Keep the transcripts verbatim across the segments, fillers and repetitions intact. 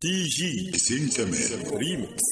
تي جي سنتمان ريمكس.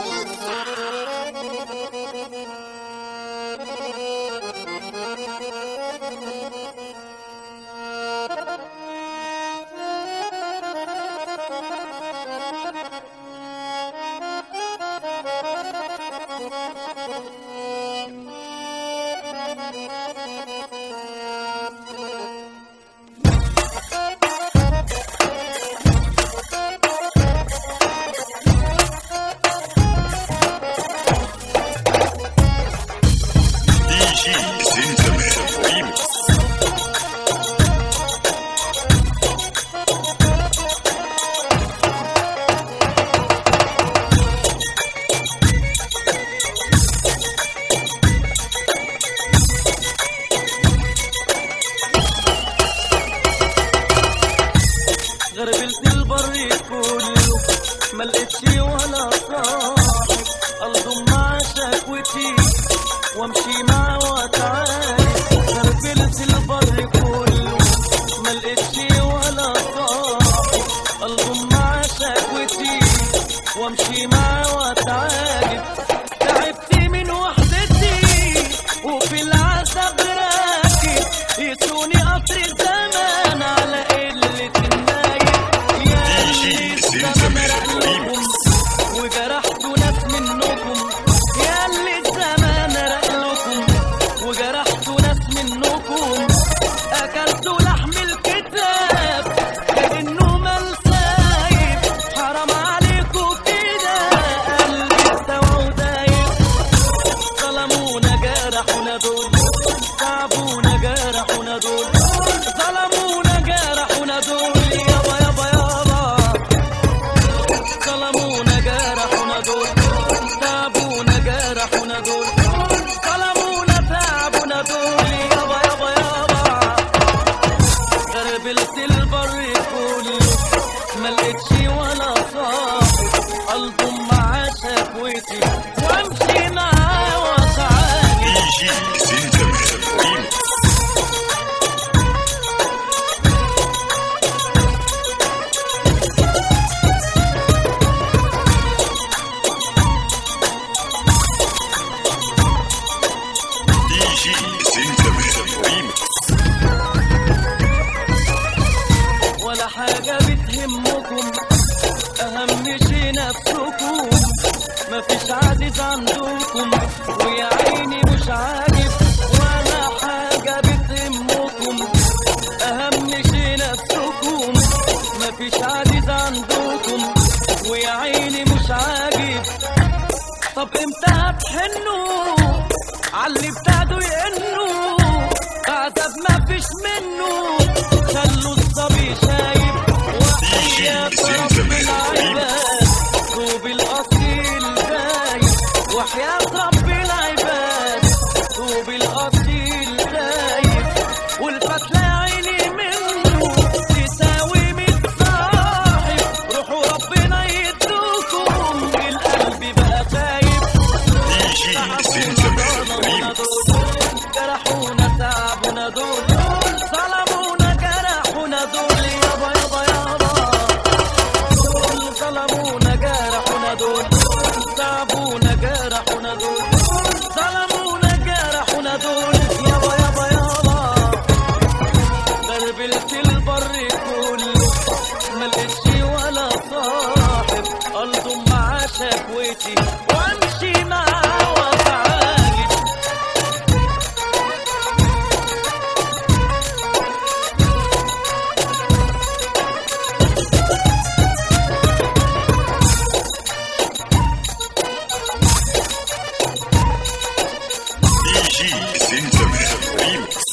غربلت البر كله ملقتش ولا صاحب الضم مع شكوتي وامشي مع واتعالي. غربلت البر كله ملقتش ولا صاحب الضم مع شكوتي وامشي مع واتعالي. تعبت من وحدتي وفي العذاب راكب يسوني قطر الزمان على قلة وجرحتوا ناس منكم يا اللي الزمان رقلكم وجرحتوا ناس منكم اكلتوا لحم الكتاب كأنه مال سايب. حرام عليكم كده قلبي استوى ودايب. ظلمونا جرحونا دول تعبونا جرحونا دول ظلمونا جرحونا دول يابا يابا يابا. ظلمونا جرحونا دول تعبونا جرحونا دول ظلمونا تعبونا دول يابا يابا يابا. غربلت البر كله ملقتش ولا صاحب الضم مع شكوتي وامشي معاه واسعاني. تي جي سنتمان ريمكس. ولا حاجة بتهمكم أهم شي نفسكم. مفيش عزيز عندكم ويا عيني مش عاجب. ولا حاجة بتهمكم أهم شي نفسكم. مفيش عزيز عندكم ويا عيني مش عاجب. طب امتى هتحنوا عاللي ابتدوا يقنوا عذاب مفيش منه. خلوا الصبي شايب وحياة رب العباد طوب الأصيل دايب. وحياة رب العباد طوب الأصيل دايب. والفتلة عيني منه تساوي ميت صاحب. روحوا ربنا يدوكم القلب بقى خايب. جرحونا تعبونا دول ظلمونا جرحونا دول يابا يابا يابا. ظلمونا جرحونا دول تعبونا جرحونا دول ظلمونا جرحونا دول يابا يابا يابا. غربلت البر كله ملقتش ولا صاحب الضم مع شكوتي وامشي معاه واتعالي. تي جي سنتمان ريمكس.